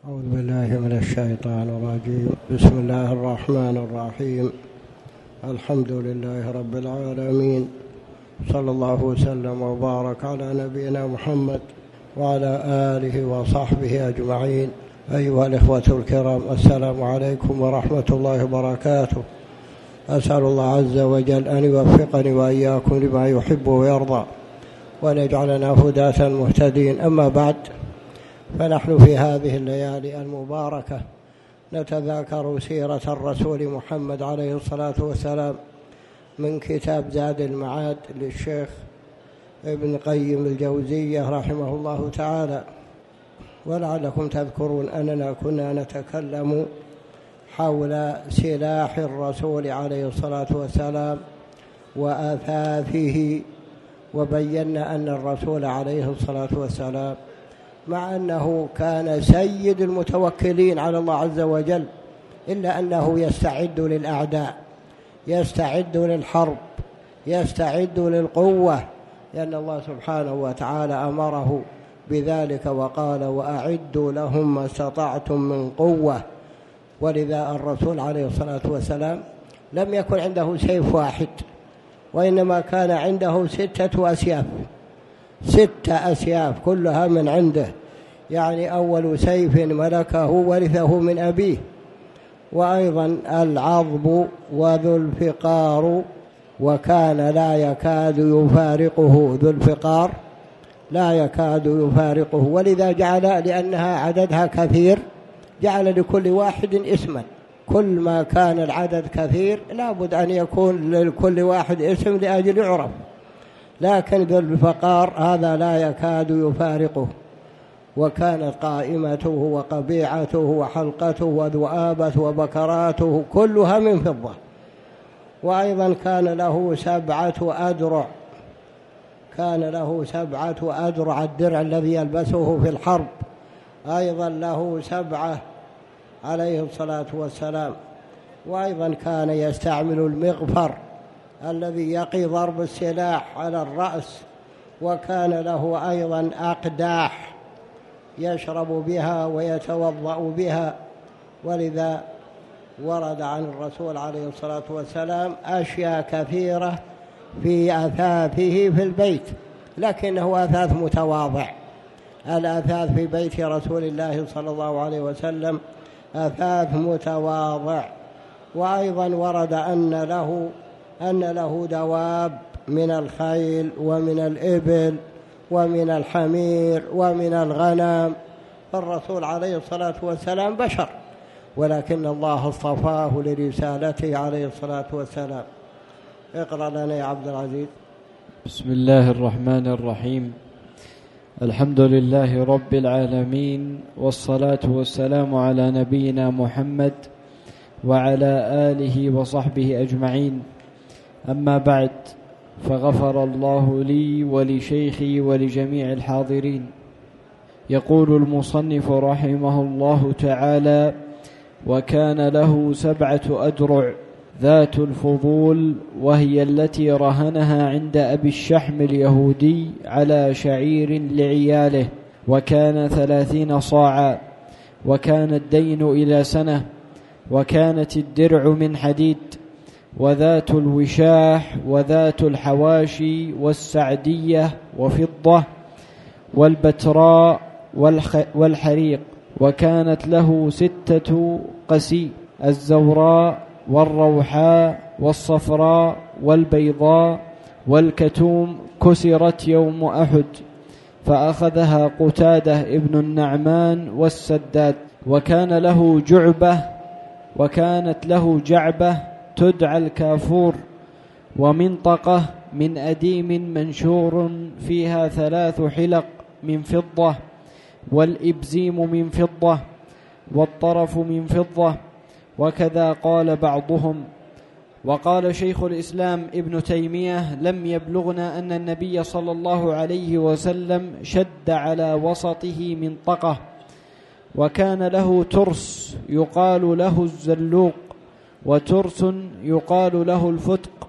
أعوذ بالله من الشيطان الرجيم. بسم الله الرحمن الرحيم. الحمد لله رب العالمين، صلى الله وسلم وبارك على نبينا محمد وعلى آله وصحبه أجمعين. أيها الإخوة الكرام، السلام عليكم ورحمة الله وبركاته. أسأل الله عز وجل أن يوفقني وإياكم لما يحب ويرضى، وأن يجعلنا هداة مهتدين. أما بعد، فنحن في هذه الليالي المباركة نتذاكر سيرة الرسول محمد عليه الصلاة والسلام من كتاب زاد المعاد للشيخ ابن قيم الجوزية رحمه الله تعالى. ولعلكم تذكرون أننا كنا نتكلم حول سلاح الرسول عليه الصلاة والسلام وآثاثه، وبينا أن الرسول عليه الصلاة والسلام مع أنه كان سيد المتوكلين على الله عز وجل، إلا أنه يستعد للأعداء، يستعد للحرب، يستعد للقوة، لأن الله سبحانه وتعالى أمره بذلك وقال: وأعدوا لهم ما استطعتم من قوة. ولذا الرسول عليه الصلاة والسلام لم يكن عنده سيف واحد، وإنما كان عنده 6 أسياف، 6 أسياف كلها من عنده. يعني أول سيف ملكه ورثه من أبيه. وأيضا العضب وذو الفقار، وكان لا يكاد يفارقه، ذو الفقار لا يكاد يفارقه. ولذا جعل، لأنها عددها كثير، جعل لكل واحد اسما. كل ما كان العدد كثير لابد أن يكون لكل واحد اسم لأجل يعرف. لكن ذو الفقار هذا لا يكاد يفارقه. وكانت قائمته وقبيعته وحلقته وذؤابته وبكراته كلها من فضة. وأيضا كان له 7 أدرع، كان له 7 أدرع، الدرع الذي يلبسه في الحرب أيضا له 7 عليه الصلاة والسلام. وأيضا كان يستعمل المغفر الذي يقي ضرب السلاح على الرأس. وكان له أيضا أقداح يشرب بها ويتوضأ بها. ولذا ورد عن الرسول عليه الصلاة والسلام أشياء كثيرة في أثاثه في البيت، لكنه أثاث متواضع. الأثاث في بيت رسول الله صلى الله عليه وسلم أثاث متواضع. وأيضا ورد أن له دواب من الخيل ومن الإبل ومن الحمير ومن الغنم. فالرسول عليه الصلاة والسلام بشر، ولكن الله اصطفاه لرسالته عليه الصلاة والسلام. اقرأ لنا يا عبد العزيز. بسم الله الرحمن الرحيم. الحمد لله رب العالمين، والصلاة والسلام على نبينا محمد وعلى آله وصحبه أجمعين. أما بعد، فغفر الله لي ولشيخي ولجميع الحاضرين. يقول المصنف رحمه الله تعالى: وكان له 7 أدرع ذات الفضول، وهي التي رهنها عند أبي الشحم اليهودي على شعير لعياله، وكان 30 صاعا، وكان الدين إلى سنة، وكانت الدرع من حديد، وذات الوشاح وذات الحواشي والسعدية وفضة والبتراء والحريق. وكانت له 6 قسي: الزوراء والروحاء والصفراء والبيضاء والكتوم، كسرت يوم أحد، فأخذها قتادة ابن النعمان والسداد. وكانت له جعبة تدعى الكافور، ومنطقة من أديم منشور فيها 3 حلق من فضة، والإبزيم من فضة، والطرف من فضة. وكذا قال بعضهم. وقال شيخ الإسلام ابن تيمية: لم يبلغنا أن النبي صلى الله عليه وسلم شد على وسطه منطقة. وكان له ترس يقال له الزلوق، وترس يقال له الفتق.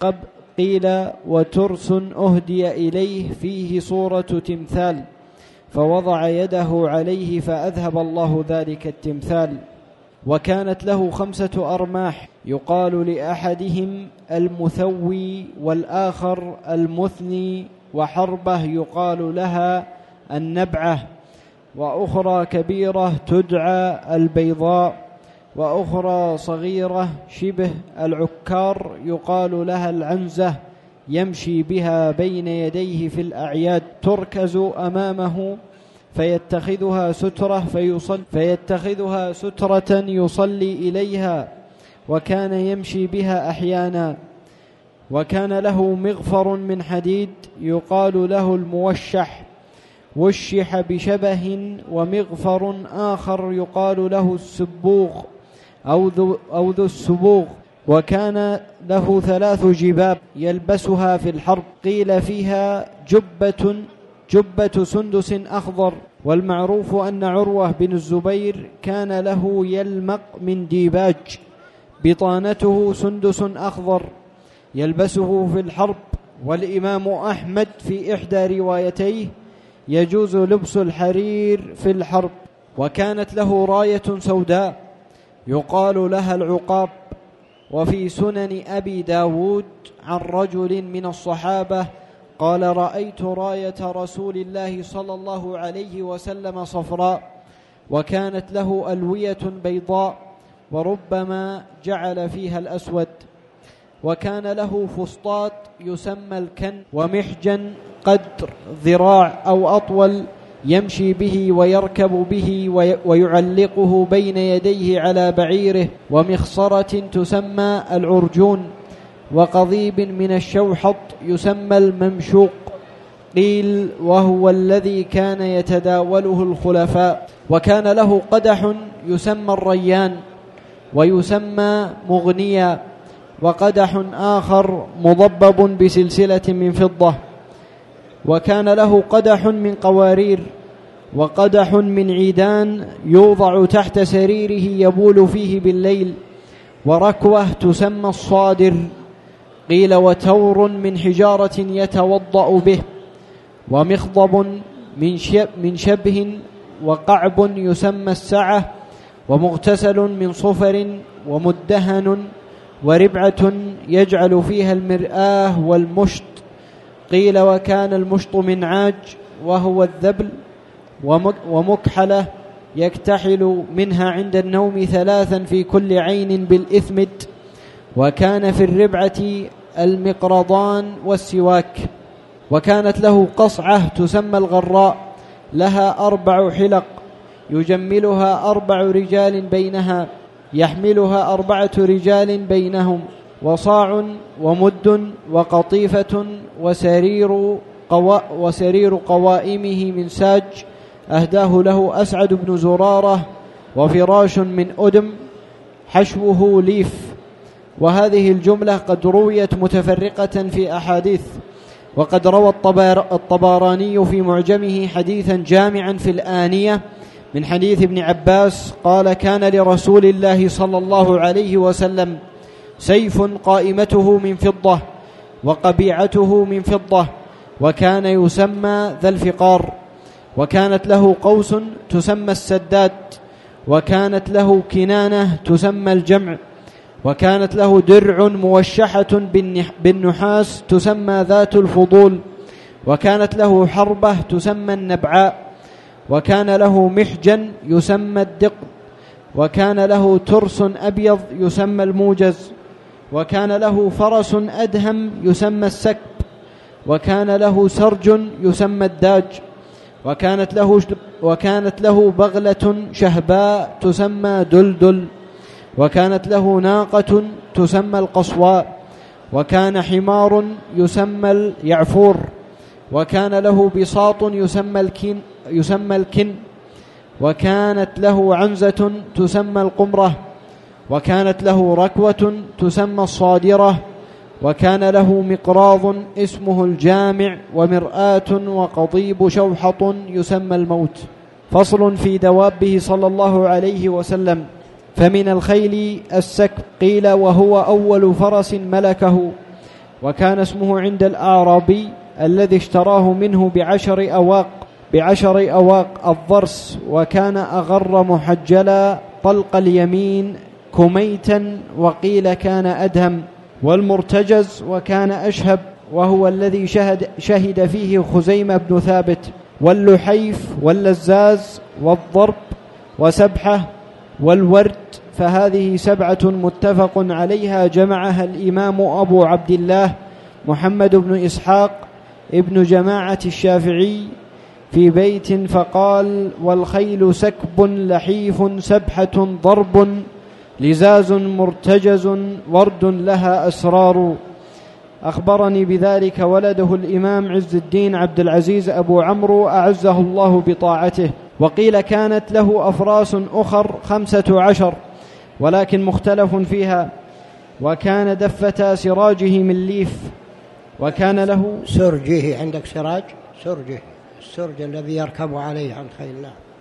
قيل: وترس أهدي إليه فيه صورة تمثال، فوضع يده عليه فأذهب الله ذلك التمثال. وكانت له 5 أرماح، يقال لأحدهم المثوي والآخر المثني، وحربة يقال لها النبعة، وأخرى كبيرة تدعى البيضاء، وأخرى صغيرة شبه العكار يقال لها العنزة، يمشي بها بين يديه في الأعياد، تركز أمامه فيتخذها سترة يصلي إليها، وكان يمشي بها أحيانا. وكان له مغفر من حديد يقال له الموشح، وشح بشبه، ومغفر آخر يقال له السبوغ أو ذو السبوغ. وكان له 3 جباب يلبسها في الحرب، قيل فيها جبة سندس أخضر. والمعروف أن عروة بن الزبير كان له يلمق من ديباج، بطانته سندس أخضر يلبسه في الحرب. والإمام أحمد في إحدى روايتيه يجوز لبس الحرير في الحرب. وكانت له راية سوداء يقال لها العقاب. وفي سنن أبي داود عن رجل من الصحابة قال: رأيت راية رسول الله صلى الله عليه وسلم صفراء، وكانت له ألوية بيضاء، وربما جعل فيها الأسود. وكان له فسطاط يسمى الكن، ومحجن قدر ذراع أو أطول يمشي به ويركب به ويعلقه بين يديه على بعيره، ومخصرة تسمى العرجون، وقضيب من الشوحط يسمى الممشوق، قيل وهو الذي كان يتداوله الخلفاء. وكان له قدح يسمى الريان، ويسمى مغنيا، وقدح آخر مضبب بسلسلة من فضة. وكان له قدح من قوارير، وقدح من عيدان يوضع تحت سريره يبول فيه بالليل، وركوة تسمى الصادر، قيل وتور من حجارة يتوضأ به، ومخضب من شبه، وقعب يسمى السعة، ومغتسل من صفر، ومدهن، وربعة يجعل فيها المرآة والمشط، قيل وكان المشط من عاج وهو الذبل، ومكحلة يكتحل منها عند النوم 3 في كل عين بالإثمد. وكان في الربعة المقرضان والسواك. وكانت له قصعة تسمى الغراء، لها 4 حلق يجملها 4 رجال بينها، يحملها 4 رجال بينهم، وصاع ومد وقطيفة وسرير قوائمه من ساج أهداه له أسعد بن زرارة، وفراش من أدم حشوه ليف. وهذه الجملة قد رويت متفرقة في أحاديث. وقد روى الطبراني في معجمه حديثا جامعا في الآنية من حديث ابن عباس قال: كان لرسول الله صلى الله عليه وسلم سيف قائمته من فضة، وقبيعته من فضة، وكان يسمى ذا الفقار. وكانت له قوس تسمى السداد، وكانت له كنانة تسمى الجمع، وكانت له درع موشحة بالنحاس تسمى ذات الفضول، وكانت له حربة تسمى النبعاء، وكان له محجن يسمى الدقن، وكان له ترس أبيض يسمى الموجز، وكان له فرس أدهم يسمى السكب، وكان له سرج يسمى الداج، وكانت له بغلة شهباء تسمى دلدل، وكانت له ناقة تسمى القصواء، وكان حمار يسمى اليعفور، وكان له بساط يسمى الكن، وكانت له عنزة تسمى القمرة، وكانت له ركوة تسمى الصادرة، وكان له مقراض اسمه الجامع، ومرآة، وقضيب شوحط يسمى الموت. فصل في دوابه صلى الله عليه وسلم. فمن الخيل السكب، قيل وهو أول فرس ملكه، وكان اسمه عند الأعرابي الذي اشتراه منه ب10 أواق ب10 أواق الضرس، وكان أغر محجلا طلق اليمين كميتا، وقيل كان أدهم. والمرتجز وكان أشهب، وهو الذي شهد فيه خزيمة بن ثابت. واللحيف واللزاز والضرب وسبحة والورد، فهذه 7 متفق عليها جمعها الإمام أبو عبد الله محمد بن إسحاق ابن جماعة الشافعي في بيت، فقال: والخيل سكب لحيف سبحة ضرب لزاز مرتجز ورد لها أسرار. أخبرني بذلك ولده الإمام عز الدين عبد العزيز أبو عمرو أعزه الله بطاعته. وقيل كانت له أفراس أخر 15، ولكن مختلف فيها. وكان دفة سراجه من ليف، وكان له سرجه. عندك سراج؟ سرجه، السرج الذي يركب عليه عن خيل.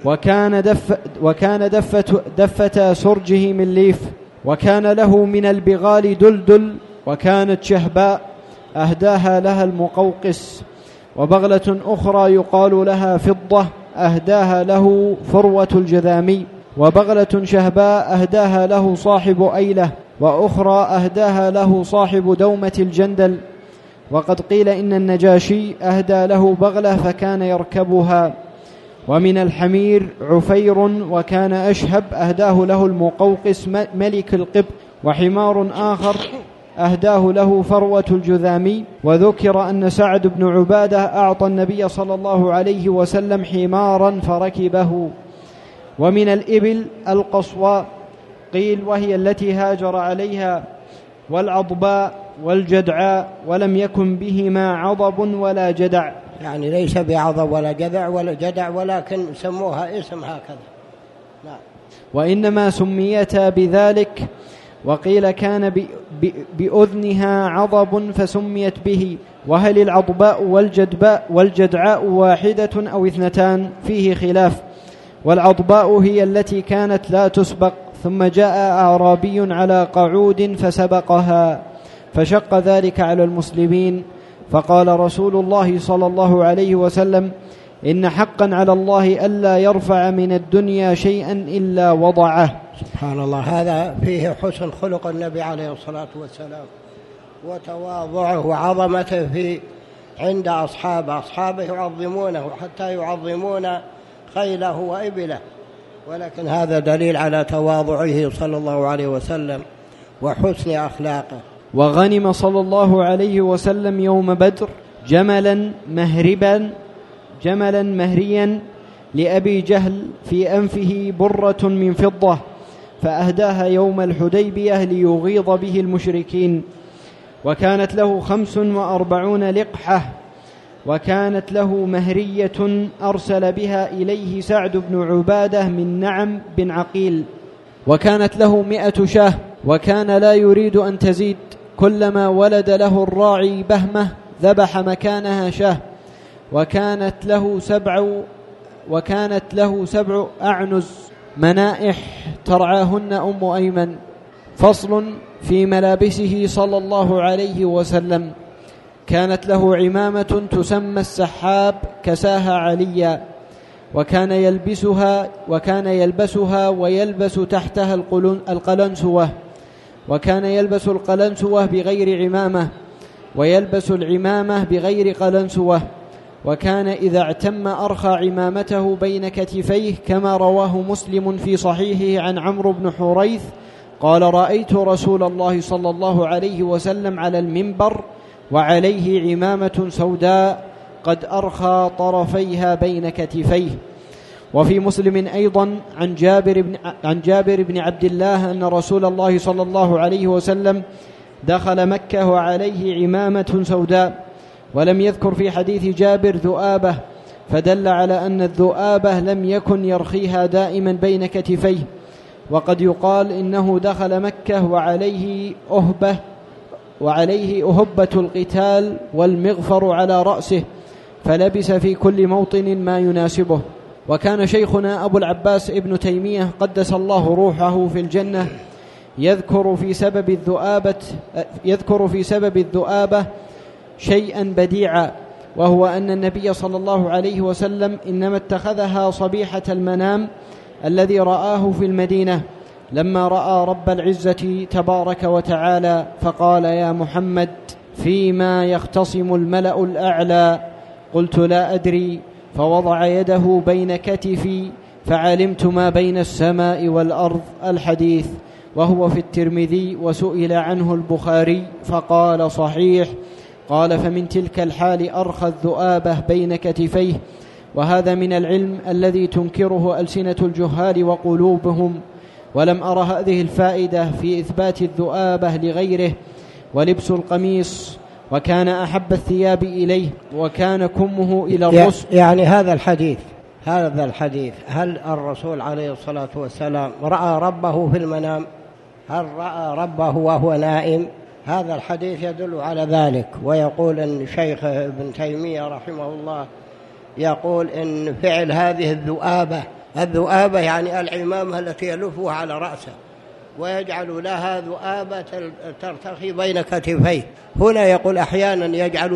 وكان دفة سرجه من ليف. وكان له من البغال دلدل، وكانت شهباء أهداها لها المقوقس. وبغلة أخرى يقال لها فضة أهداها له فروة الجذامي. وبغلة شهباء أهداها له صاحب أيلة، وأخرى أهداها له صاحب دومة الجندل. وقد قيل إن النجاشي أهدى له بغلة فكان يركبها. ومن الحمير عفير، وكان أشهب أهداه له المقوقس ملك القبط. وحمار آخر أهداه له فروة الجذامي. وذكر أن سعد بن عبادة أعطى النبي صلى الله عليه وسلم حمارا فركبه. ومن الإبل القصواء، قيل وهي التي هاجر عليها، والعضباء والجدعاء، ولم يكن بهما عضب ولا جدع، يعني ليس بعضب ولا جدع ولكن سموها اسم هكذا. نعم. وإنما سميتا بذلك. وقيل كان بأذنها عضب فسميت به. وهل العضباء والجدعاء واحدة أو 2؟ فيه خلاف. والعضباء هي التي كانت لا تسبق، ثم جاء أعرابي على قعود فسبقها، فشق ذلك على المسلمين. فقال رسول الله صلى الله عليه وسلم: إن حقا على الله ألا يرفع من الدنيا شيئا إلا وضعه. سبحان الله. هذا فيه حسن خلق النبي عليه الصلاة والسلام، وتواضعه وعظمته عند أصحابه يعظمونه حتى يعظمون خيله وإبله. ولكن هذا دليل على تواضعه صلى الله عليه وسلم وحسن أخلاقه. وغنم صلى الله عليه وسلم يوم بدر جملا مهريا لأبي جهل في أنفه برة من فضة، فأهداها يوم الحديبية ليغيظ به المشركين. وكانت له 45 لقحة. وكانت له مهرية أرسل بها إليه سعد بن عبادة من نعم بن عقيل. وكانت له 100 شاه، وكان لا يريد أن تزيد. كلما ولد له الراعي بهمة ذبح مكانها شاه. وكانت له 7 أعنز منائح ترعاهن أم أيمن. فصل في ملابسه صلى الله عليه وسلم. كانت له عمامة تسمى السحاب كساها عليا، وكان يلبسها ويلبس تحتها القلنسوة. وكان يلبس القلنسوة بغير عمامة، ويلبس العمامة بغير قلنسوة. وكان إذا اعتم أرخى عمامته بين كتفيه، كما رواه مسلم في صحيحه عن عمرو بن حريث قال: رأيت رسول الله صلى الله عليه وسلم على المنبر وعليه عمامة سوداء قد أرخى طرفيها بين كتفيه. وفي مسلم أيضا عن جابر بن عبد الله أن رسول الله صلى الله عليه وسلم دخل مكة وعليه عمامة سوداء، ولم يذكر في حديث جابر ذؤابة، فدل على أن الذؤابة لم يكن يرخيها دائما بين كتفيه. وقد يقال إنه دخل مكة وعليه أهبة القتال والمغفر على رأسه، فلبس في كل موطن ما يناسبه. وكان شيخنا أبو العباس ابن تيمية قدس الله روحه في الجنة يذكر في سبب الذؤابة شيئا بديعا، وهو أن النبي صلى الله عليه وسلم إنما اتخذها صبيحة المنام الذي رآه في المدينة لما رأى رب العزة تبارك وتعالى، فقال: يا محمد، فيما يختصم الملأ الأعلى؟ قلت: لا أدري. فوضع يده بين كتفي فعلمت ما بين السماء والأرض. الحديث وهو في الترمذي، وسئل عنه البخاري فقال: صحيح. قال: فمن تلك الحال أرخى الذؤابة بين كتفيه. وهذا من العلم الذي تنكره ألسنة الجهال وقلوبهم، ولم أر هذه الفائدة في إثبات الذؤابة لغيره. ولبس القميص، وكان أحب الثياب إليه، وكان كمه إلى الرسل. يعني هذا الحديث هل الرسول عليه الصلاة والسلام رأى ربه في المنام؟ هل رأى ربه وهو نائم؟ هذا الحديث يدل على ذلك. ويقول أن شيخ ابن تيمية رحمه الله يقول إن فعل هذه الذؤابة يعني العمامة التي يلفها على رأسه ويجعل لها ذؤابة ترتخي بين كتفيه. هنا يقول أحيانا يجعل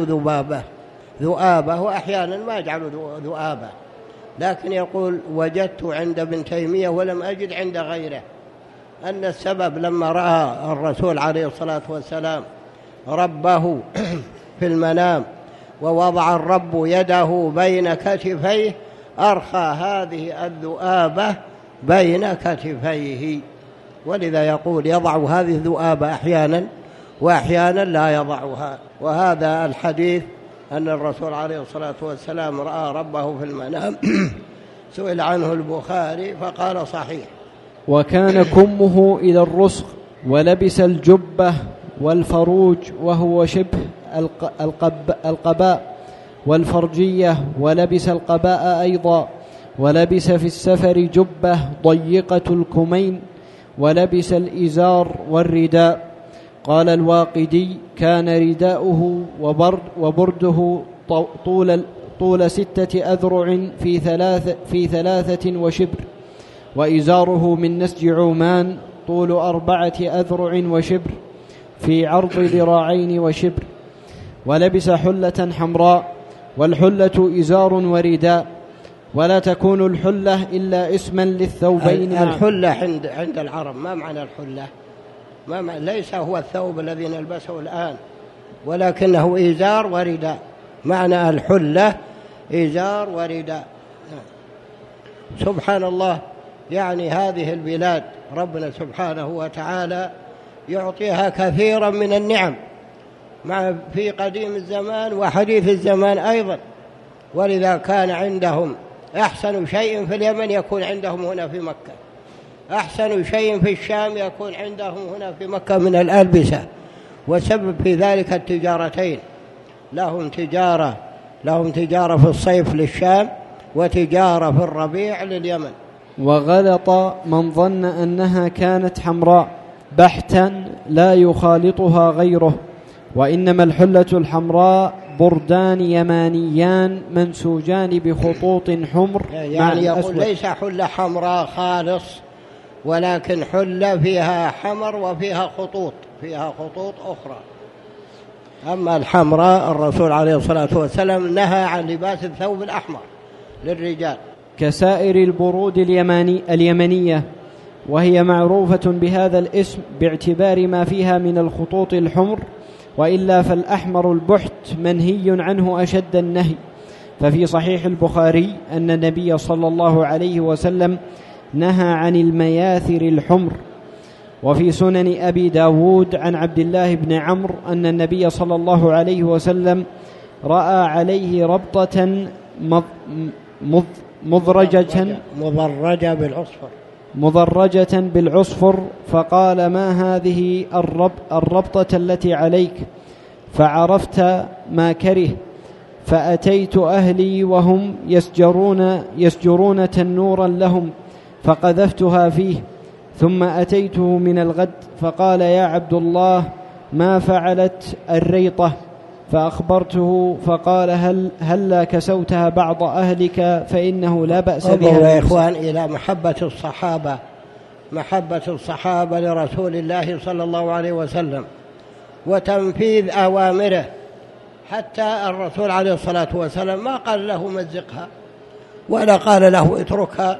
ذؤابة وأحيانا ما يجعل ذؤابة، لكن يقول وجدت عند ابن تيمية ولم أجد عند غيره أن السبب لما رأى الرسول عليه الصلاة والسلام ربه في المنام ووضع الرب يده بين كتفيه أرخى هذه الذؤابة بين كتفيه، ولذا يقول يضع هذه الذؤابة أحيانا وأحيانا لا يضعها. وهذا الحديث أن الرسول عليه الصلاة والسلام رأى ربه في المنام سئل عنه البخاري فقال: صحيح. وكان كمه إلى الرسغ، ولبس الجبة والفروج وهو شبه القباء والفرجية، ولبس القباء أيضا، ولبس في السفر جبة ضيقة الكمين، ولبس الإزار والرداء. قال الواقدي: كان رداؤه وبرده طول 6 أذرع في 3 وشبر، وإزاره من نسج عمان طول 4 أذرع وشبر في عرض ذراعين وشبر. ولبس حلة حمراء، والحلة إزار ورداء، ولا تكون الحلة إلا اسما للثوبين. الحلة عند العرب ما معنى الحلة؟ ليس هو الثوب الذي نلبسه الآن، ولكنه إزار ورداء. معنى الحلة إزار ورداء. سبحان الله، يعني هذه البلاد ربنا سبحانه وتعالى يعطيها كثيرا من النعم في قديم الزمان وحديث الزمان أيضا، ولذا كان عندهم أحسن شيء في اليمن يكون عندهم هنا في مكة، أحسن شيء في الشام يكون عندهم هنا في مكة من الألبسة. وسبب في ذلك التجارتين، لهم تجارة في الصيف للشام وتجارة في الربيع لليمن. وغلط من ظن أنها كانت حمراء بحتا لا يخالطها غيره، وإنما الحلة الحمراء بردان يمانيان منسوجان بخطوط حمر، يعني يقول ليس حلة حمراء خالص، ولكن حلة فيها حمر وفيها خطوط أخرى. أما الحمراء الرسول عليه الصلاة والسلام نهى عن لباس الثوب الأحمر للرجال كسائر البرود اليمنية، وهي معروفة بهذا الاسم باعتبار ما فيها من الخطوط الحمر، وإلا فالأحمر البحت منهي عنه أشد النهي. ففي صحيح البخاري أن النبي صلى الله عليه وسلم نهى عن المياثر الحمر. وفي سنن أبي داود عن عبد الله بن عمرو أن النبي صلى الله عليه وسلم رأى عليه ربطة مضرجة بالعصفر، فقال: ما هذه الربطة التي عليك؟ فعرفت ما كره، فأتيت أهلي وهم يسجرون تنورا لهم فقذفتها فيه، ثم أتيته من الغد فقال: يا عبد الله، ما فعلت الريطة؟ فأخبرته فقال: هلا كسوتها بعض أهلك فإنه لا بأس بها. يا إخوان إلى محبة الصحابة لرسول الله صلى الله عليه وسلم وتنفيذ أوامره. حتى الرسول عليه الصلاة والسلام ما قال له مزقها ولا قال له اتركها،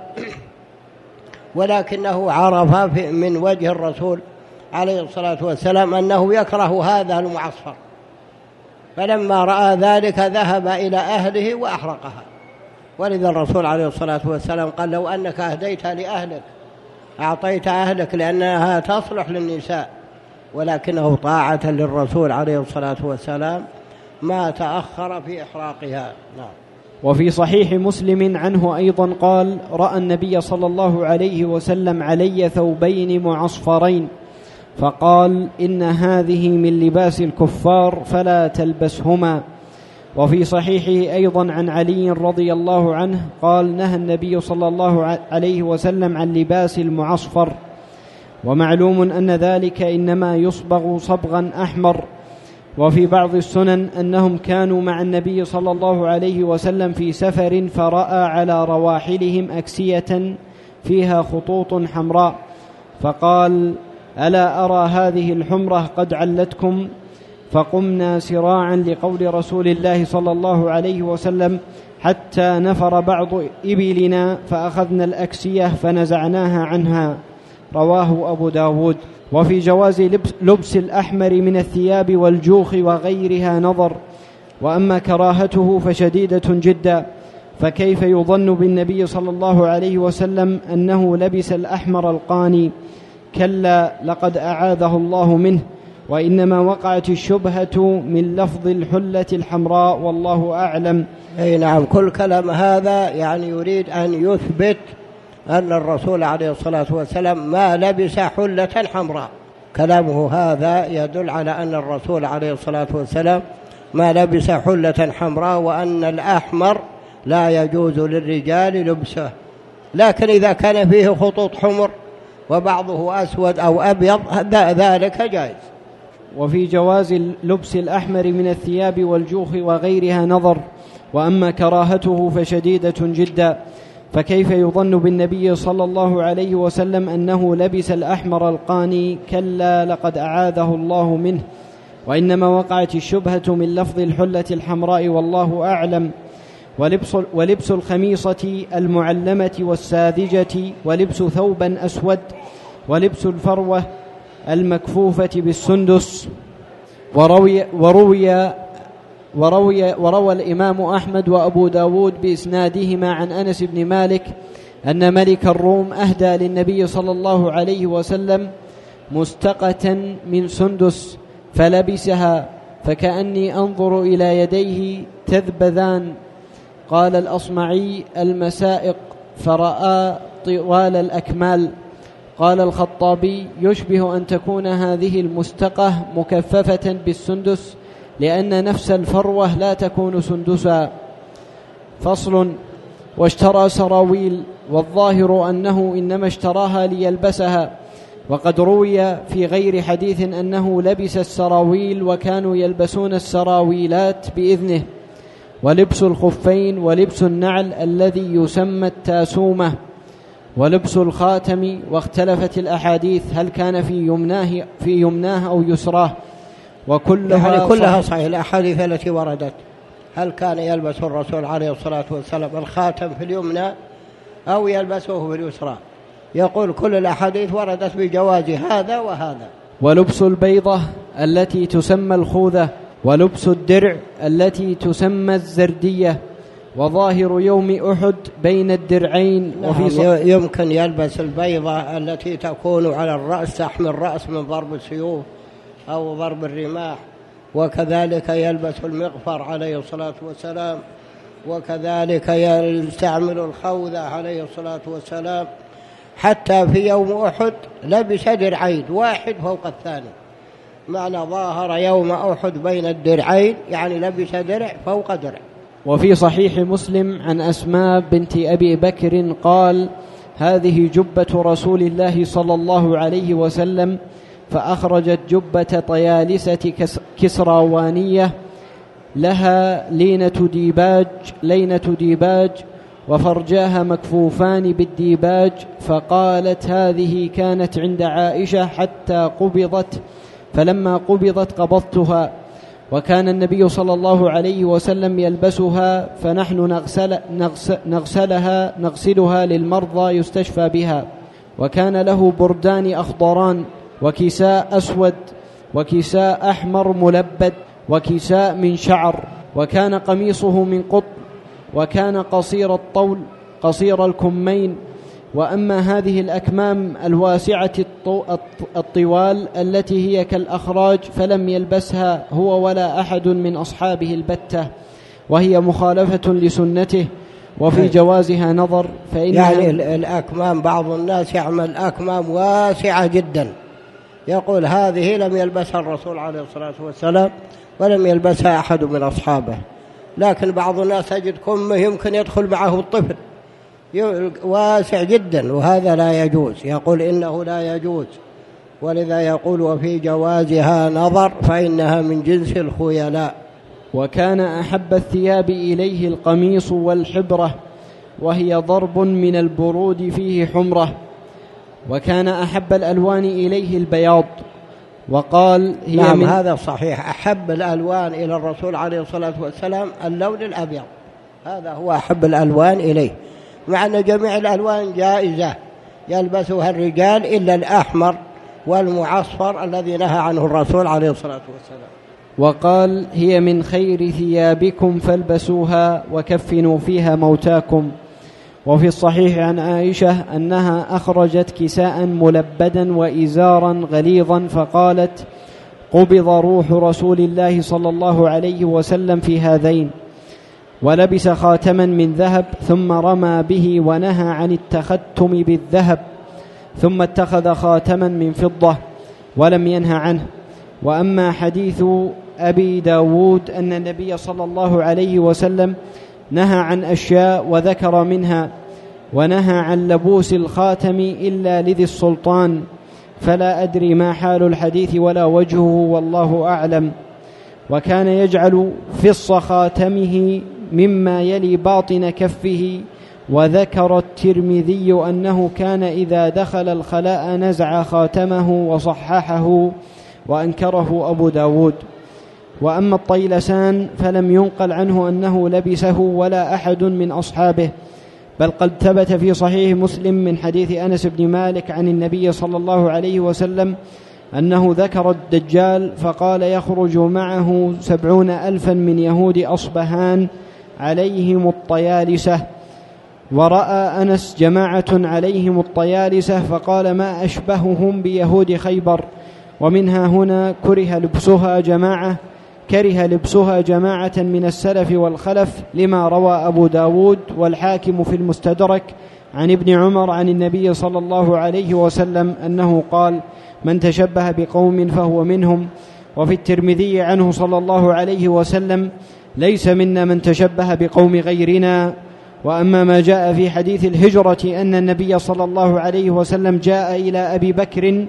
ولكنه عرف من وجه الرسول عليه الصلاة والسلام أنه يكره هذا المعصفر، فلما رأى ذلك ذهب إلى أهله وأحرقها. ولذا الرسول عليه الصلاة والسلام قال لو أنك أهديتها لأهلك أعطيت أهلك لأنها تصلح للنساء، ولكنه طاعة للرسول عليه الصلاة والسلام ما تأخر في إحراقها. نعم. وفي صحيح مسلم عنه أيضا قال: رأى النبي صلى الله عليه وسلم علي ثوبين معصفرين فقال: إن هذه من لباس الكفار فلا تلبسهما. وفي صحيحه أيضا عن علي رضي الله عنه قال: نهى النبي صلى الله عليه وسلم عن لباس المعصفر. ومعلوم أن ذلك إنما يصبغ صبغا أحمر. وفي بعض السنن أنهم كانوا مع النبي صلى الله عليه وسلم في سفر فرأى على رواحلهم أكسية فيها خطوط حمراء فقال: ألا أرى هذه الحمرة قد علتكم؟ فقمنا سراعا لقول رسول الله صلى الله عليه وسلم حتى نفر بعض إبلنا فأخذنا الأكسية فنزعناها عنها. رواه أبو داود. وفي جواز لبس الأحمر من الثياب والجوخ وغيرها نظر، وأما كراهته فشديدة جدا، فكيف يظن بالنبي صلى الله عليه وسلم أنه لبس الأحمر القاني؟ كلا، لقد أعاذه الله منه، وإنما وقعت الشبهة من لفظ الحلة الحمراء، والله أعلم. أي نعم، كل كلام هذا يعني يريد أن يثبت أن الرسول عليه الصلاة والسلام ما لبس حلة حمراء. كلامه هذا يدل على أن الرسول عليه الصلاة والسلام ما لبس حلة حمراء، وأن الأحمر لا يجوز للرجال لبسه، لكن إذا كان فيه خطوط حمر وبعضه أسود أو أبيض ذلك جائز. وفي جواز لبس الأحمر من الثياب والجوخ وغيرها نظر، وأما كراهته فشديدة جدا، فكيف يظن بالنبي صلى الله عليه وسلم أنه لبس الأحمر القاني؟ كلا، لقد أعاذه الله منه، وإنما وقعت الشبهة من لفظ الحلة الحمراء، والله أعلم. ولبس الخميصة المعلمة والساذجة، ولبس ثوبا أسود، ولبس الفروة المكفوفة بالسندس. وروى الإمام أحمد وأبو داود بإسنادهما عن أنس بن مالك أن ملك الروم أهدى للنبي صلى الله عليه وسلم مستقة من سندس فلبسها، فكأني أنظر إلى يديه تذبذان. قال الأصمعي: المسائق، فرأى طوال الأكمال. قال الخطابي: يشبه أن تكون هذه المستقة مكففة بالسندس، لأن نفس الفروة لا تكون سندسا. فصل: واشترى سراويل، والظاهر أنه إنما اشتراها ليلبسها، وقد روي في غير حديث أنه لبس السراويل، وكانوا يلبسون السراويلات بإذنه. ولبس الخفين، ولبس النعل الذي يسمى التاسومة، ولبس الخاتم. واختلفت الأحاديث هل كان في يمناه أو يسراه، وكلها كلها صحيح. الأحاديث التي وردت هل كان يلبس الرسول عليه الصلاة والسلام الخاتم في اليمنى أو يلبسه في اليسرى، يقول كل الأحاديث وردت بجواز هذا وهذا. ولبس البيضة التي تسمى الخوذة، ولبس الدرع التي تسمى الزردية. وظاهر يوم أحد بين الدرعين. يمكن يلبس البيضة التي تكون على الرأس، تحمي الرأس من ضرب السيوف أو ضرب الرماح، وكذلك يلبس المغفر عليه الصلاة والسلام، وكذلك يستعمل الخوذة عليه الصلاة والسلام. حتى في يوم أحد لبس درعين، واحد فوق الثاني، معنى ظاهر يوم أحد بين الدرعين يعني لبس درع فوق درع. وفي صحيح مسلم عن أسماء بنت أبي بكر قال: هذه جبة رسول الله صلى الله عليه وسلم، فأخرجت جبة طيالسة كسراوانية لها لينة ديباج وفرجاها مكفوفان بالديباج، فقالت: هذه كانت عند عائشة حتى قبضت، فلما قبضت قبضتها. وكان النبي صلى الله عليه وسلم يلبسها، فنحن نغسلها للمرضى يستشفى بها. وكان له بردان أخضران، وكساء أسود، وكساء أحمر ملبد، وكساء من شعر، وكان قميصه من قطن، وكان قصير الطول قصير الكمين. وأما هذه الأكمام الواسعة الطوال التي هي كالأخراج فلم يلبسها هو ولا أحد من أصحابه البتة، وهي مخالفة لسنته، وفي جوازها نظر. يعني الأكمام بعض الناس يعمل أكمام واسعة جدا، يقول هذه لم يلبسها الرسول عليه الصلاة والسلام ولم يلبسها أحد من أصحابه. لكن بعض الناس تجد كمه يمكن يدخل معه الطفل واسع جدا، وهذا لا يجوز، يقول إنه لا يجوز. ولذا يقول وفي جوازها نظر فإنها من جنس الخيلاء. وكان أحب الثياب إليه القميص والحبرة، وهي ضرب من البرود فيه حمرة. وكان أحب الألوان إليه البياض، وقال هي نعم هذا صحيح، أحب الألوان إلى الرسول عليه الصلاة والسلام اللون الأبيض، هذا هو أحب الألوان إليه، مع أن جميع الألوان جائزة يلبسها الرجال إلا الأحمر والمعصفر الذي نهى عنه الرسول عليه الصلاة والسلام. وقال هي من خير ثيابكم فالبسوها وكفنوا فيها موتاكم. وفي الصحيح عن عائشة أنها أخرجت كساء ملبدا وإزارا غليظا، فقالت قبض روح رسول الله صلى الله عليه وسلم في هذين، ولبس خاتما من ذهب ثم رمى به ونهى عن التختم بالذهب، ثم اتخذ خاتما من فضة ولم ينهى عنه. وأما حديث أبي داود أن النبي صلى الله عليه وسلم نهى عن أشياء وذكر منها، ونهى عن لبوس الخاتم إلا لذي السلطان، فلا أدري ما حال الحديث ولا وجهه والله أعلم. وكان يجعل فص خاتمه مما يلي باطن كفه. وذكر الترمذي أنه كان إذا دخل الخلاء نزع خاتمه وصححه، وأنكره أبو داود. وأما الطيلسان فلم ينقل عنه أنه لبسه ولا أحد من أصحابه، بل قد ثبت في صحيح مسلم من حديث أنس بن مالك عن النبي صلى الله عليه وسلم أنه ذكر الدجال فقال يخرج معه 70,000 من يهود أصبهان عليهم الطيالسة. ورأى أنس جماعة عليهم الطيالسة فقال ما أشبههم بيهود خيبر. ومنها هنا كره لبسها جماعة من السلف والخلف، لما روى أبو داود والحاكم في المستدرك عن ابن عمر عن النبي صلى الله عليه وسلم أنه قال من تشبه بقوم فهو منهم. وفي الترمذي عنه صلى الله عليه وسلم ليس منا من تشبه بقوم غيرنا. وأما ما جاء في حديث الهجرة أن النبي صلى الله عليه وسلم جاء إلى أبي بكر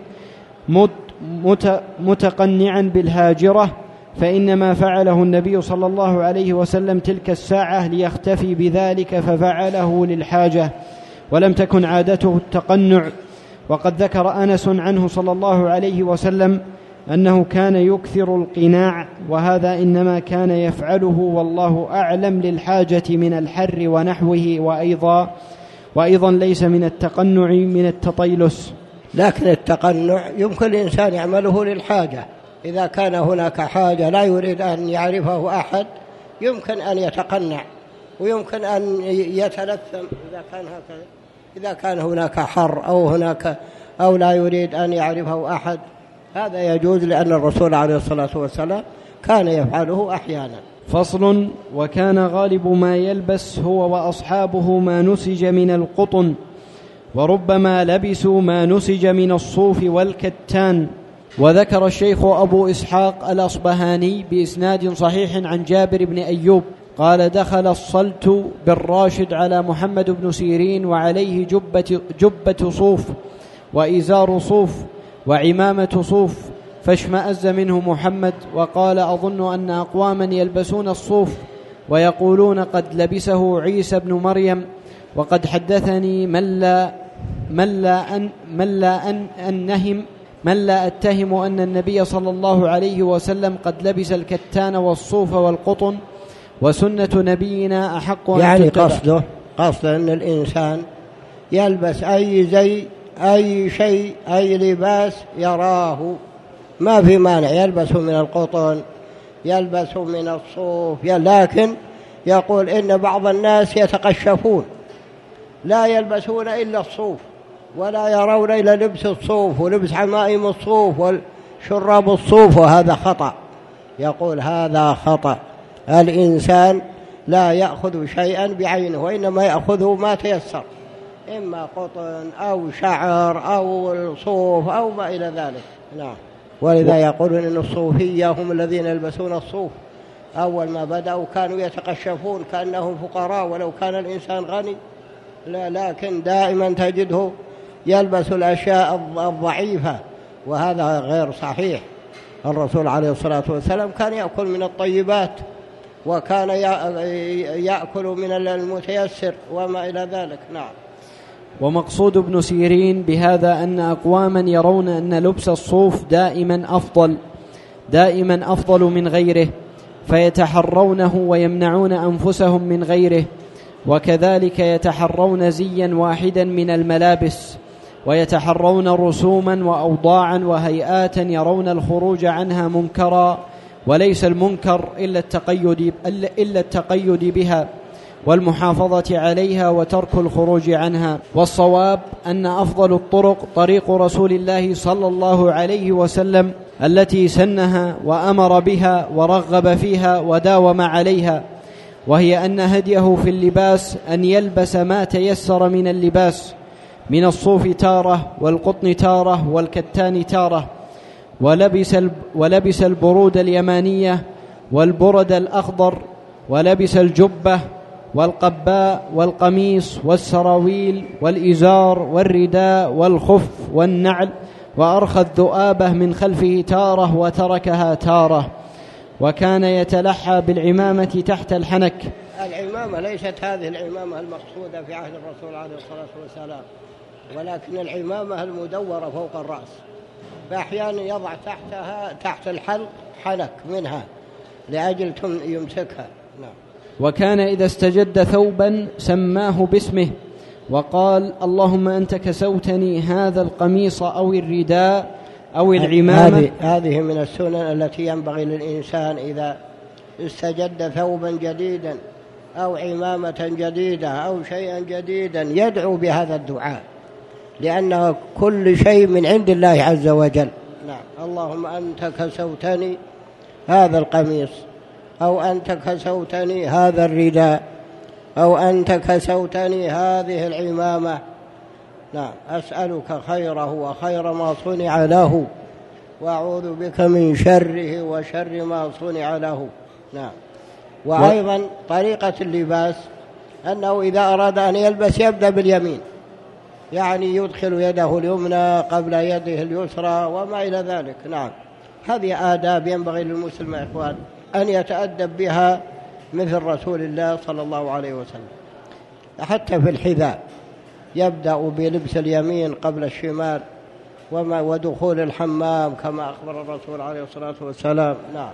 متقنعا بالهاجرة، فإنما فعله النبي صلى الله عليه وسلم تلك الساعة ليختفي بذلك، ففعله للحاجة ولم تكن عادته التقنع. وقد ذكر أنس عنه صلى الله عليه وسلم أنه كان يكثر القناع، وهذا إنما كان يفعله والله أعلم للحاجة من الحر ونحوه، وأيضا ليس من التقنع من التطيلس. لكن التقنع يمكن الإنسان يعمله للحاجة، إذا كان هناك حاجة لا يريد أن يعرفه أحد يمكن أن يتقنع، ويمكن أن يتلثم إذا كان هناك حر أو لا يريد أن يعرفه أحد، هذا يجوز، لأن الرسول عليه الصلاة والسلام كان يفعله أحيانا. فصل. وكان غالب ما يلبس هو وأصحابه ما نسج من القطن، وربما لبسوا ما نسج من الصوف والكتان. وذكر الشيخ أبو إسحاق الأصبهاني بإسناد صحيح عن جابر بن أيوب قال دخل الصلت بالراشد على محمد بن سيرين وعليه جبة صوف وإزار صوف وعمامة صوف، فاشمأز منه محمد وقال أظن أن أقواما يلبسون الصوف ويقولون قد لبسه عيسى بن مريم، وقد حدثني من لا من لا أتهم أن النبي صلى الله عليه وسلم قد لبس الكتان والصوف والقطن، وسنة نبينا أحق أن يعني تتبع. قصده أن الإنسان يلبس أي زي، أي شيء، أي لباس يراه، ما في مانع يلبس من القطن، يلبس من الصوف، لكن يقول إن بعض الناس يتقشفون لا يلبسون إلا الصوف، ولا يرون إلا لبس الصوف ولبس عمائم الصوف والشراب الصوف، وهذا خطأ. يقول هذا خطأ. الإنسان لا يأخذ شيئا بعينه، وإنما يأخذه ما تيسر، إما قطن أو شعر أو صوف أو ما إلى ذلك. نعم. ولذا يقولون إن الصوفية هم الذين يلبسون الصوف. أول ما بدأوا كانوا يتقشفون كأنهم فقراء ولو كان الإنسان غني، لكن دائما تجده يلبس الأشياء الضعيفة، وهذا غير صحيح. الرسول عليه الصلاة والسلام كان يأكل من الطيبات، وكان يأكل من المتيسر وما إلى ذلك. نعم. ومقصود ابن سيرين بهذا أن أقواما يرون أن لبس الصوف دائما أفضل من غيره، فيتحرونه ويمنعون أنفسهم من غيره، وكذلك يتحرون زيا واحدا من الملابس، ويتحرون رسوما وأوضاعا وهيئات يرون الخروج عنها منكرا، وليس المنكر إلا التقيد بها والمحافظة عليها وترك الخروج عنها. والصواب أن أفضل الطرق طريق رسول الله صلى الله عليه وسلم التي سنها وأمر بها ورغب فيها وداوم عليها، وهي أن هديه في اللباس أن يلبس ما تيسر من اللباس، من الصوف تارة والقطن تارة والكتان تارة، ولبس البرود اليمانية والبرد الأخضر، ولبس الجبة والقباء والقميص والسراويل والإزار والرداء والخف والنعل، وأرخى الذؤابة من خلفه تارة وتركها تارة، وكان يتلحى بالعمامة تحت الحنك. العمامة ليست هذه العمامة المقصودة في عهد الرسول عليه الصلاة والسلام، ولكن العمامة المدورة فوق الرأس، فأحيانا يضع تحت الحلق حنك منها لأجل يمسكها. نعم. وكان إذا استجد ثوبا سماه باسمه وقال اللهم أنت كسوتني هذا القميص أو الرداء أو العمامة. هذه من السنن التي ينبغي للإنسان إذا استجد ثوبا جديدا أو عمامة جديدة أو شيئا جديدا يدعو بهذا الدعاء، لأن كل شيء من عند الله عز وجل. نعم. اللهم أنت كسوتني هذا القميص، أو أنت كسوتني هذا الرداء، أو أنت كسوتني هذه العمامة. نعم. أسألك خيره وخير ما صنع له، وأعوذ بك من شره وشر ما صنع له. نعم. وأيضا طريقة اللباس أنه إذا أراد أن يلبس يبدأ باليمين، يعني يدخل يده اليمنى قبل يده اليسرى وما إلى ذلك. نعم. هذه آداب ينبغي للمسلم يا إخوان أن يتأدب بها مثل رسول الله صلى الله عليه وسلم. حتى في الحذاء يبدأ بلبس اليمين قبل الشمال، ودخول الحمام كما أخبر الرسول عليه الصلاة والسلام. نعم.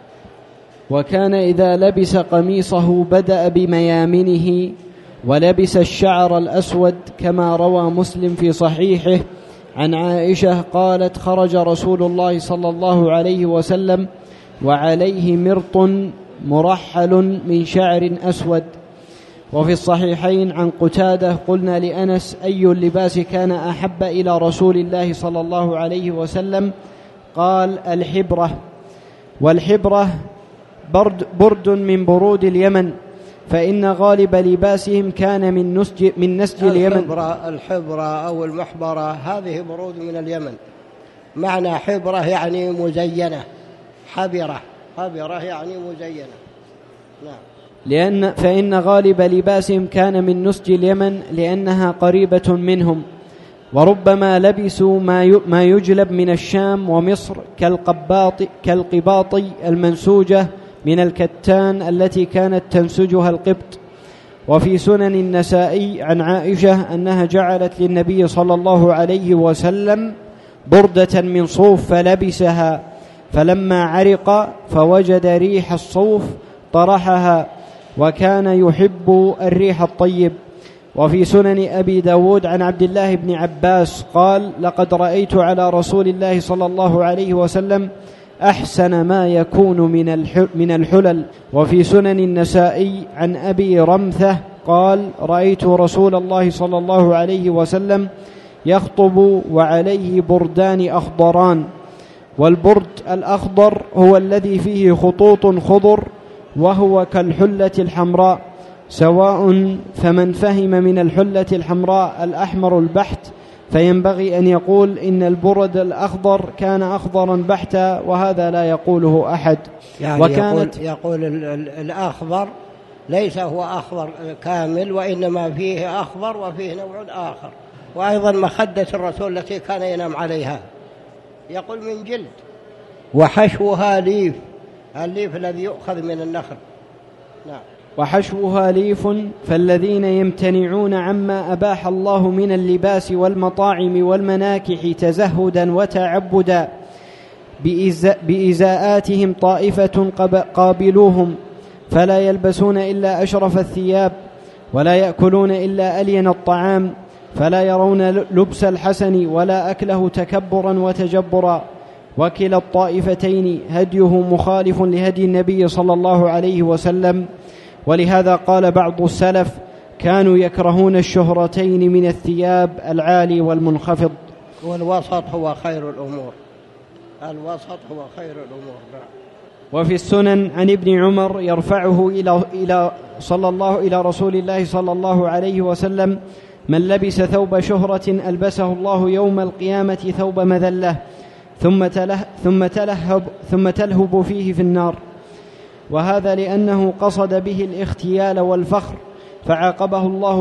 وكان إذا لبس قميصه بدأ بميامنه، ولبس الشعر الأسود، كما روى مسلم في صحيحه عن عائشة قالت خرج رسول الله صلى الله عليه وسلم وعليه مرط مرحل من شعر أسود. وفي الصحيحين عن قتادة قلنا لأنس أي اللباس كان أحب إلى رسول الله صلى الله عليه وسلم؟ قال الحبرة. والحبرة برد من برود اليمن، فإن غالب لباسهم كان من نسج اليمن. الحبرة أو المحبرة هذه برود من اليمن. معنى حبرة يعني مزينة، حبرة يعني مزينة. نعم. فإن غالب لباسهم كان من نسج اليمن لأنها قريبة منهم، وربما لبسوا ما يجلب من الشام ومصر كالقباط المنسوجة من الكتان التي كانت تنسجها القبط. وفي سنن النسائي عن عائشة أنها جعلت للنبي صلى الله عليه وسلم بردة من صوف فلبسها، فلما عرق فوجد ريح الصوف طرحها، وكان يحب الريح الطيب. وفي سنن أبي داود عن عبد الله بن عباس قال: لقد رأيت على رسول الله صلى الله عليه وسلم أحسن ما يكون من الحلل. وفي سنن النسائي عن أبي رمثة قال: رأيت رسول الله صلى الله عليه وسلم يخطب وعليه بردان أخضران. والبرد الأخضر هو الذي فيه خطوط خضر، وهو كالحلة الحمراء، سواء. فمن فهم من الحلة الحمراء الأحمر البحت فينبغي أن يقول إن البرد الأخضر كان أخضرا بحتا، وهذا لا يقوله أحد. يعني يقول الأخضر ليس هو أخضر كامل، وإنما فيه أخضر وفيه نوع آخر. وأيضا مخدة الرسول التي كان ينام عليها يقول من جلد، وحشوها ليف، الليف الذي يؤخذ من النخل. نعم. وحشوها ليف، فالذين يمتنعون عما أباح الله من اللباس والمطاعم والمناكح تزهدا وتعبدا بإزاءاتهم طائفة قابلوهم، فلا يلبسون إلا أشرف الثياب، ولا يأكلون إلا ألين الطعام، فلا يرون لبس الحسن ولا أكله تكبرا وتجبرا. وكلا الطائفتين هديه مخالف لهدي النبي صلى الله عليه وسلم. ولهذا قال بعض السلف: كانوا يكرهون الشهرتين من الثياب، العالي والمنخفض. والوسط هو خير الأمور، الوسط هو خير الأمور. وفي السنن عن ابن عمر يرفعه إلى رسول الله صلى الله عليه وسلم: من لبس ثوب شهرة ألبسه الله يوم القيامة ثوب مذلة، ثم تلهب فيه في النار. وهذا لأنه قصد به الاختيال والفخر، فعاقبه الله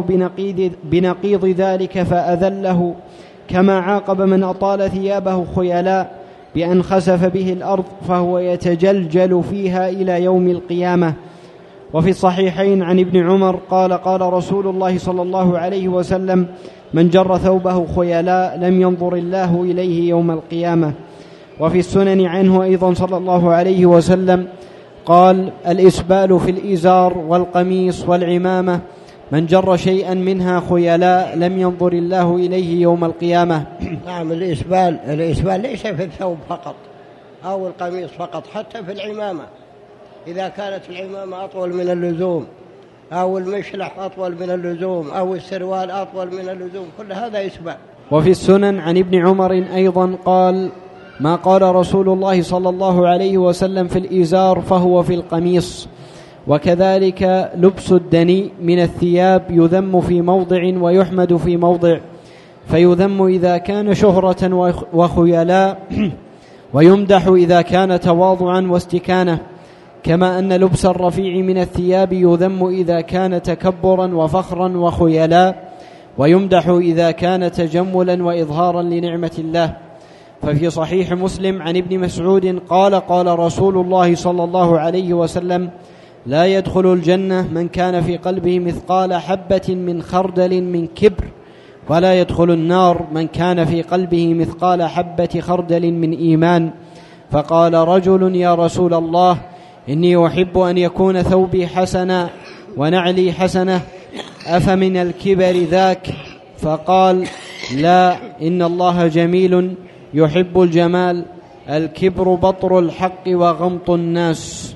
بنقيض ذلك فأذله، كما عاقب من أطال ثيابه خيلاء بأن خسف به الأرض فهو يتجلجل فيها إلى يوم القيامة. وفي الصحيحين عن ابن عمر قال: قال رسول الله صلى الله عليه وسلم: من جر ثوبه خيلاء لم ينظر الله إليه يوم القيامة. وفي السنن عنه أيضا صلى الله عليه وسلم قال: الإسبال في الإزار والقميص والعمامة، من جر شيئا منها خيلاء لم ينظر الله إليه يوم القيامة. نعم، الإسبال ليس في الثوب فقط أو القميص فقط، حتى في العمامة، إذا كانت العمامة أطول من اللزوم، أو المشلح أطول من اللزوم، أو السروال أطول من اللزوم، كل هذا إسبال. وفي السنن عن ابن عمر أيضا قال: ما قال رسول الله صلى الله عليه وسلم في الإزار فهو في القميص. وكذلك لبس الدني من الثياب يذم في موضع ويحمد في موضع، فيذم إذا كان شهرة وخيلاء، ويمدح إذا كان تواضعا واستكانة، كما أن لبس الرفيع من الثياب يذم إذا كان تكبرا وفخرا وخيلاء، ويمدح إذا كان تجملا وإظهارا لنعمة الله. ففي صحيح مسلم عن ابن مسعود قال: قال رسول الله صلى الله عليه وسلم: لا يدخل الجنة من كان في قلبه مثقال حبة من خردل من كبر، ولا يدخل النار من كان في قلبه مثقال حبة خردل من إيمان. فقال رجل: يا رسول الله، إني أحب أن يكون ثوبي حسنا ونعلي حسنة، أفمن الكبر ذاك؟ فقال: لا، إن الله جميل يحب الجمال، الكبر بطر الحق وغمط الناس.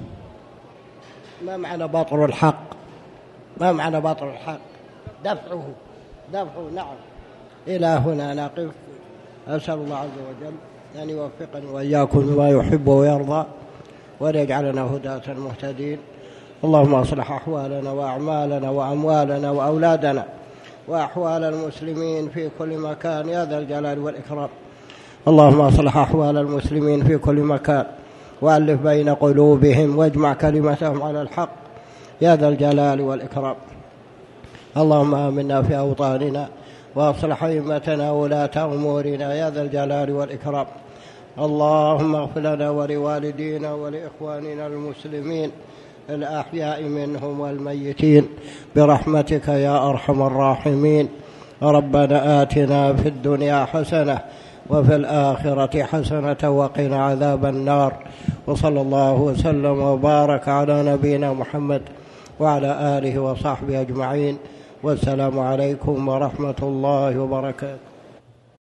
ما معنى بطر الحق؟ ما معنى بطر الحق؟ دفعه. نعم. إلى هنا نقف. أسأل الله عز وجل أن يوفقني وإياكم بما يحب ويرضى، وليجعلنا هداة مهتدين. اللهم أصلح أحوالنا وأعمالنا وأموالنا وأولادنا وأحوال المسلمين في كل مكان يا ذا الجلال والإكرام. اللهم أصلح أحوال المسلمين في كل مكان، وألف بين قلوبهم، واجمع كلمتهم على الحق يا ذا الجلال والإكرام. اللهم آمنا في أوطاننا، وأصلح أئمتنا وولاة أمورنا يا ذا الجلال والإكرام. اللهم اغفر لنا ولوالدينا ولإخواننا المسلمين الأحياء منهم والميتين برحمتك يا أرحم الراحمين. ربنا آتنا في الدنيا حسنة وفي الآخرة حسنة وقنا عذاب النار. وصلى الله وسلم وبارك على نبينا محمد وعلى آله وصحبه أجمعين. والسلام عليكم ورحمة الله وبركاته.